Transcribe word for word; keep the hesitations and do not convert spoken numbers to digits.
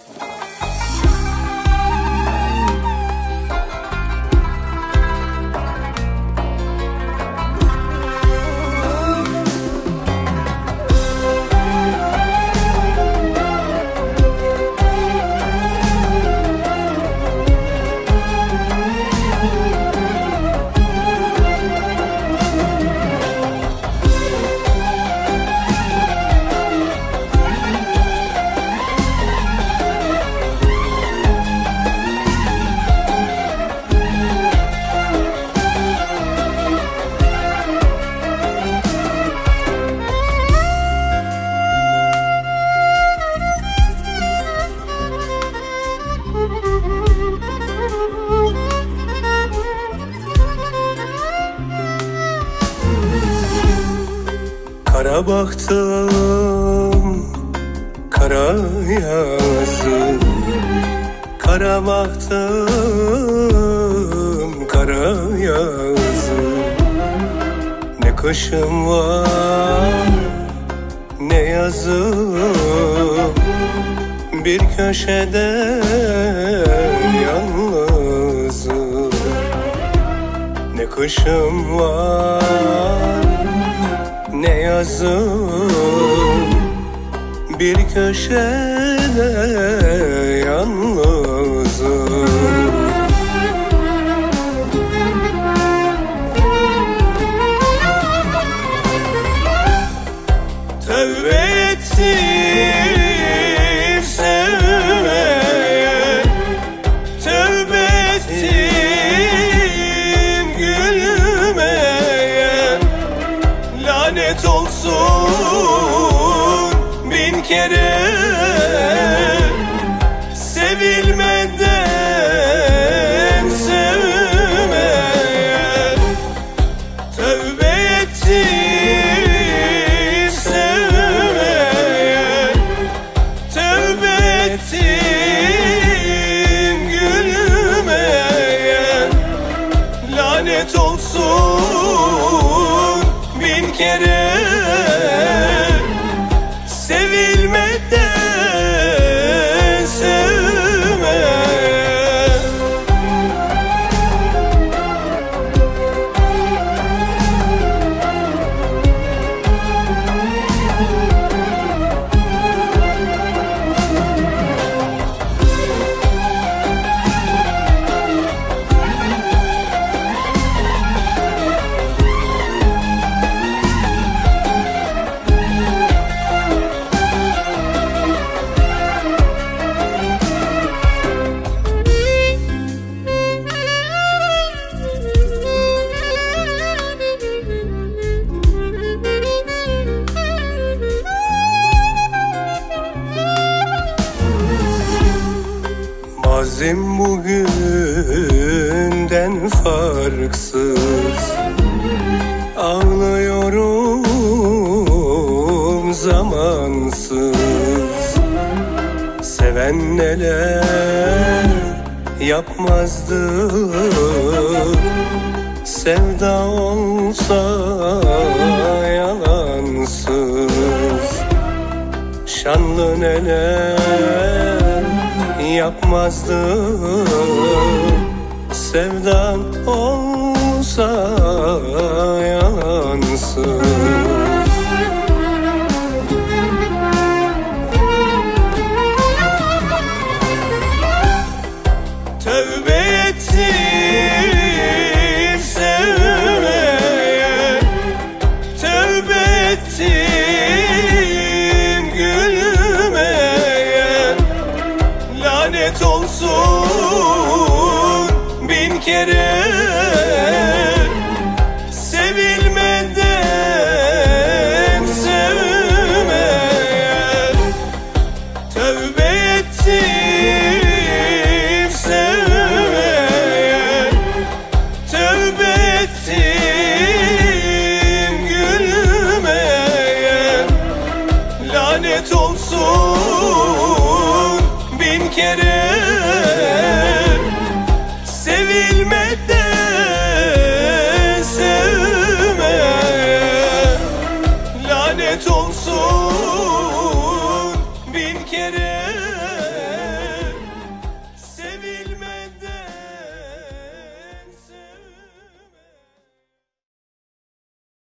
Kara baktım, kara yazım. Kara baktım, kara yazım. Ne kışım var, ne yazım. Bir köşede yalnızım. Ne kışım var, ne yazım. Bir köşede yalnızım. Tövbe ettim sevmeye, tövbe ettim gülmeye. Lanet olsun bin kere sevilmeden sevmeye. Tövbe ettim sevmeye, tövbe ettim gülmeye. Lanet olsun bin kere sevilmeden sevmeye. Mazim bugünden farksız. Ağlıyorum zamansız. Seven neler yapmazdı. Sevda olsa yalansız. Şanlı neler yapmazdı. Sevdan olsa yalansız. Tövbe ettim sevmeye, tövbe ettim gülmeye. Lanet olsun bin kere sevilmeden sevmeye. Tövbe ettim sevmeye, tövbe ettim gülmeye. Lanet olsun bin kere sevilmeden sevmeye. Lanet olsun bin kere